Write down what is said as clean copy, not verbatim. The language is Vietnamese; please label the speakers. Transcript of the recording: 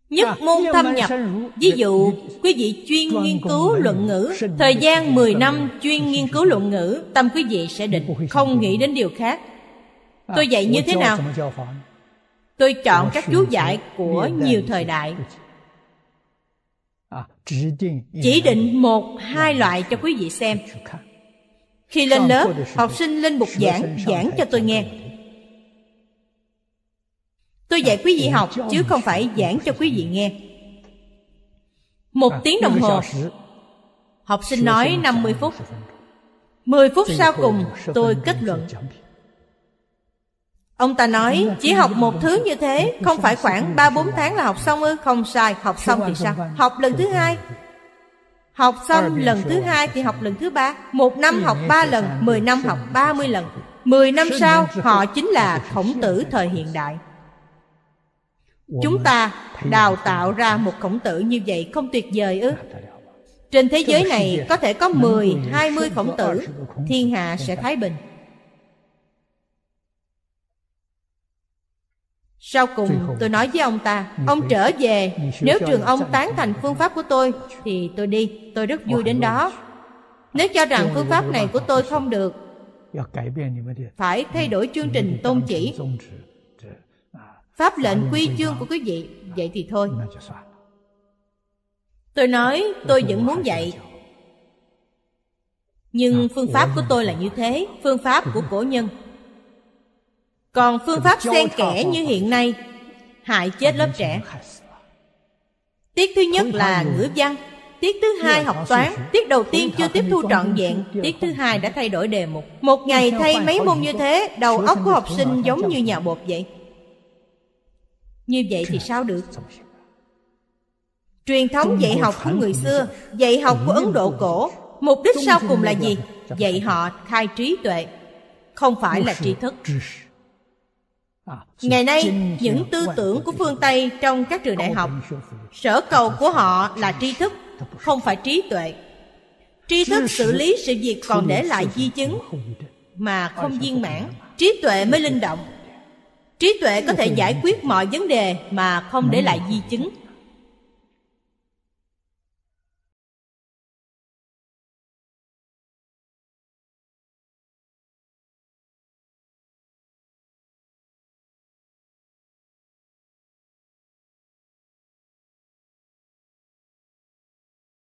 Speaker 1: nhất môn thâm nhập. Ví dụ quý vị chuyên nghiên cứu luận ngữ, thời gian 10 năm chuyên nghiên cứu luận ngữ, tâm quý vị sẽ định, không nghĩ đến điều khác. Tôi dạy như thế nào? Tôi chọn các chú giải của nhiều thời đại, chỉ định 1-2 loại cho quý vị xem. Khi lên lớp, học sinh lên bục giảng, giảng cho tôi nghe. Tôi dạy quý vị học, chứ không phải giảng cho quý vị nghe. 1 tiếng đồng hồ, học sinh nói 50 phút. 10 phút sau cùng, tôi kết luận. Ông ta nói, chỉ học một thứ như thế, không phải khoảng 3-4 tháng là học xong ư? Không sai, học xong thì sao? Học lần thứ 2. Học xong lần thứ 2 thì học lần thứ 3. 1 năm học 3 lần, 10 năm học 30 lần. 10 năm sau, họ chính là Khổng Tử thời hiện đại. Chúng ta đào tạo ra một Khổng Tử như vậy không tuyệt vời ư? Trên thế giới này có thể có 10-20 Khổng Tử, thiên hạ sẽ thái bình. Sau cùng tôi nói với ông ta, ông trở về, nếu trường ông tán thành phương pháp của tôi thì tôi đi, tôi rất vui đến đó. Nếu cho rằng phương pháp này của tôi không được, phải thay đổi chương trình tôn chỉ, pháp lệnh quy chương của quý vị, vậy thì thôi. Tôi nói tôi vẫn muốn dạy, nhưng phương pháp của tôi là như thế, phương pháp của cổ nhân. Còn phương pháp xen kẽ như hiện nay hại chết lớp trẻ. Tiết thứ nhất là ngữ văn, tiết thứ 2 học toán. Tiết đầu tiên chưa tiếp thu trọn vẹn, tiết thứ 2 đã thay đổi đề mục. Một ngày thay mấy môn như thế, đầu óc của học sinh giống như nhào bột vậy. Như vậy thì sao được? Truyền thống dạy học của người xưa, dạy học của Ấn Độ cổ, mục đích sau cùng là gì? Dạy họ khai trí tuệ, không phải là tri thức. Ngày nay, những tư tưởng của phương Tây trong các trường đại học, sở cầu của họ là tri thức, không phải trí tuệ. Tri thức xử lý sự việc còn để lại di chứng mà không viên mãn. Trí tuệ mới linh động. Trí tuệ có thể giải quyết mọi vấn đề mà không để lại di chứng.